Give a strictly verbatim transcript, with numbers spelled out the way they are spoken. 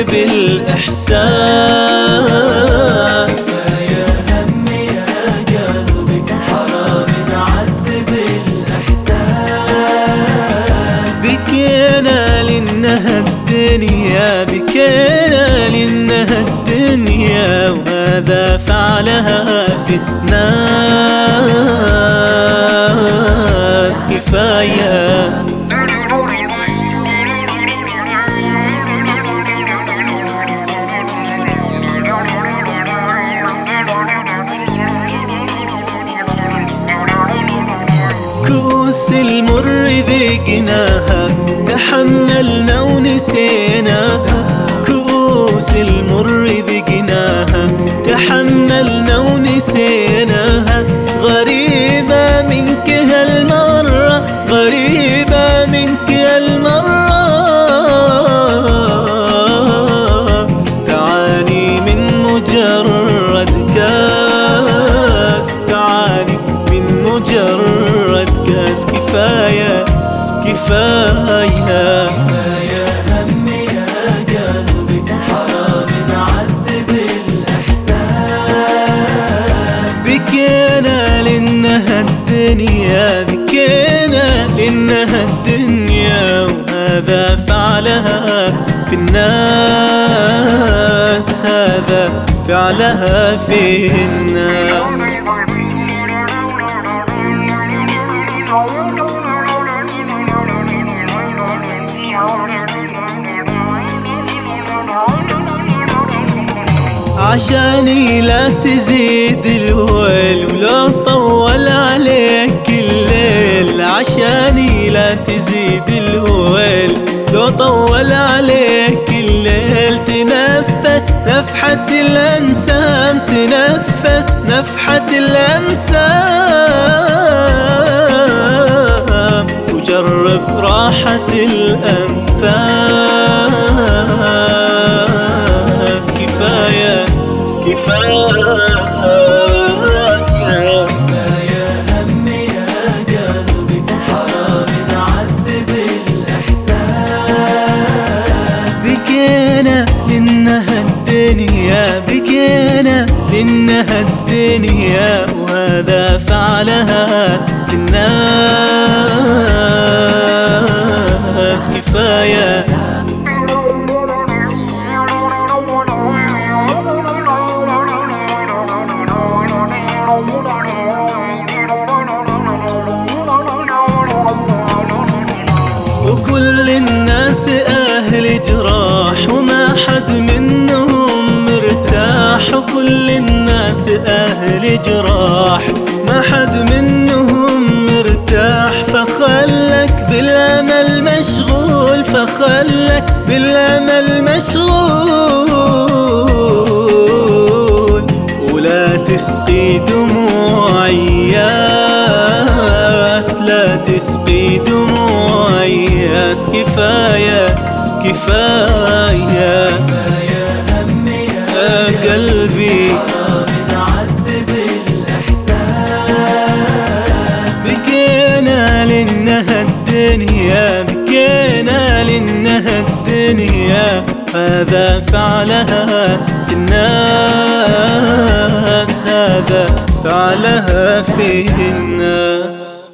الإحساس. كفاية هم يا قلبي حرام نعذب الإحساس. بكينا لأنها الدنيا، بكينا لأنها الدنيا، وهذا فعلها في الناس. كفاية كؤوس المر ذقناها، تحملنا ونسيناها. كؤوس المر ذقناها، تحملنا ونسيناها. غريبة منك هالمرة، غريبة منك هالمرة. تعاني من مجرد كاس، تعاني من مجرد كاس. كفاية كفاية كفاية هم يا قلبي حرام نعذب الإحساس. بكينا لأنها الدنيا، بكينا لأنها الدنيا، وهذا فعلها في الناس، هذا فعلها في الناس. عشاني لا تزيد الويل ولو طول عليك الليل. عشاني لا تزيد الويل لو طول عليك الليل. تنفس نفحة الأنسام، تنفس نفحة الأنسام، وجرب راحة الأنفاس. كفاية كفاية هم يا قلبي حرام نعذب الإحساس. بكينا لأنها الدنيا، بكينا لأنها الدنيا، وهذا فعلها في الناس. كفاية وكل الناس أهل جراح، وما حد منهم مرتاح. وكل الناس أهل جراح، ما حد منهم مرتاح. فخلك بالأمل مشغول، فخلك بالأمل مشغول، ولا تسقي دموع ياس، لا تسقي دموع ياس. كفاية كفاية كفاية هم يا قلبي حرام نعذب الإحساس. بكينا لأنها الدنيا، بكينا لأنها الدنيا، هذا فعلها في الناس، هذا فعلها في الناس.